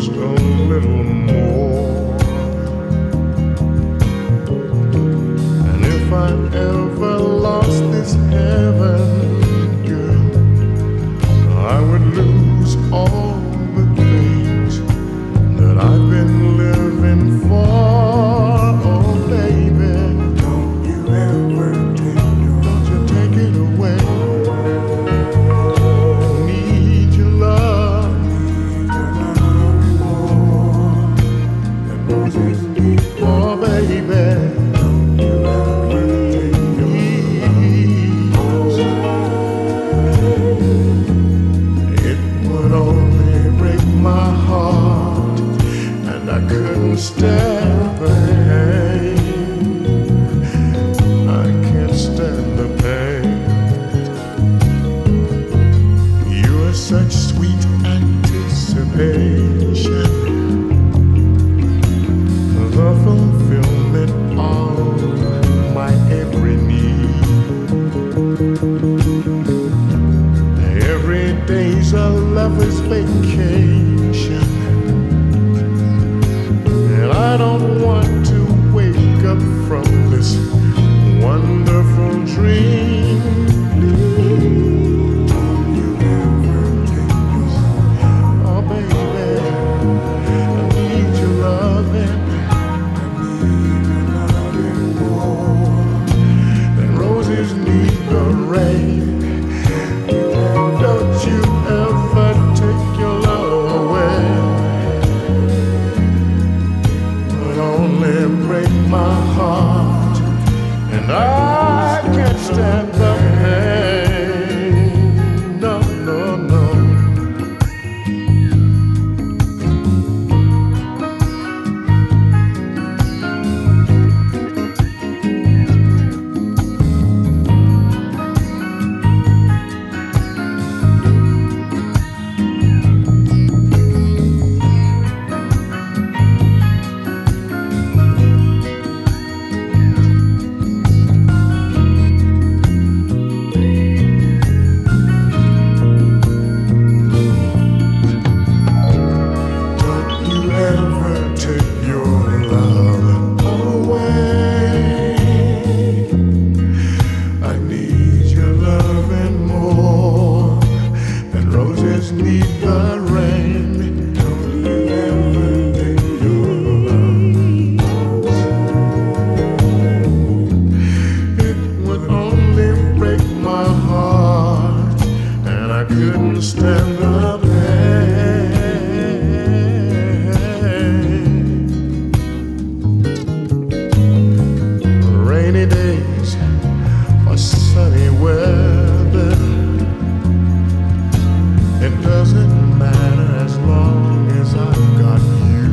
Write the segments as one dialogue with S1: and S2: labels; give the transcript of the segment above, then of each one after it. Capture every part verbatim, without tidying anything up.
S1: just a little more. And if I ever lost this heaven, girl, I would lose all the things that I've been living for. Oh, baby, don't you ever take your, don't you take it away. Need your love, oh, baby, don't you ever take your ease. It would only break my heart, and I couldn't stand the pain. I can't stand the pain. You're such sweet anticipation, the fulfillment of my every need. Every day's a lover's vacation, and I don't want to wake up from this wonderful dream. Oh, baby, I need your loving. And roses need the rain. Don't you ever take your love away. But only break my heart, and I can't stand the pain. No, no, no. Don't you ever take your love away. I need your love and more than roses need the rain. Don't you ever take your love. It would only break my heart, and I couldn't stand the pain. Rainy days or sunny weather, it doesn't matter as long as I've got you.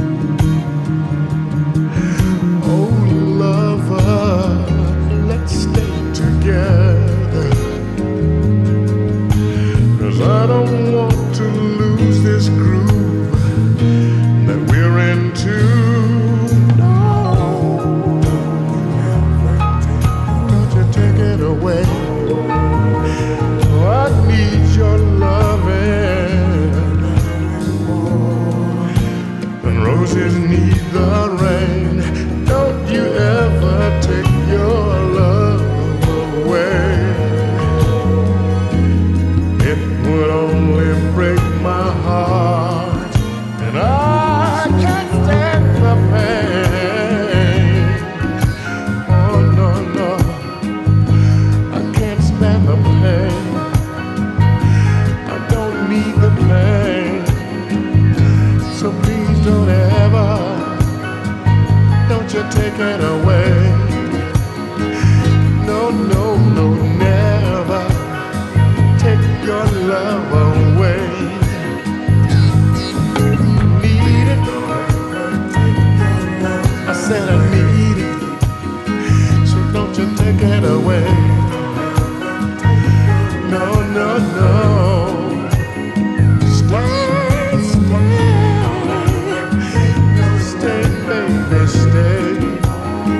S1: Oh, lover, let's stay together, 'cause I don't want to lose this groove that we're into. No, don't you take it away. Oh, I need your loving, and roses need the rain. Don't you ever take your love away. It would only break my heart, and I can't stand the pain. Oh, no, no, I can't stand the pain. I don't need the pain. So please don't ever, don't you take it away. No, no, no, never take your love away. Need it, I said I need it, so don't you take it away. No, no, no, stay, stay, stay, baby, stay.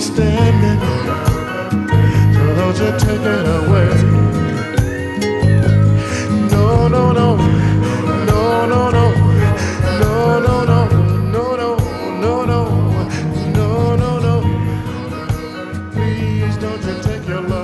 S1: standing. So don't you take it away. No, no, no, no, no, no, no, no, no, no, no, no, no, no, no, no. Please don't you take your love.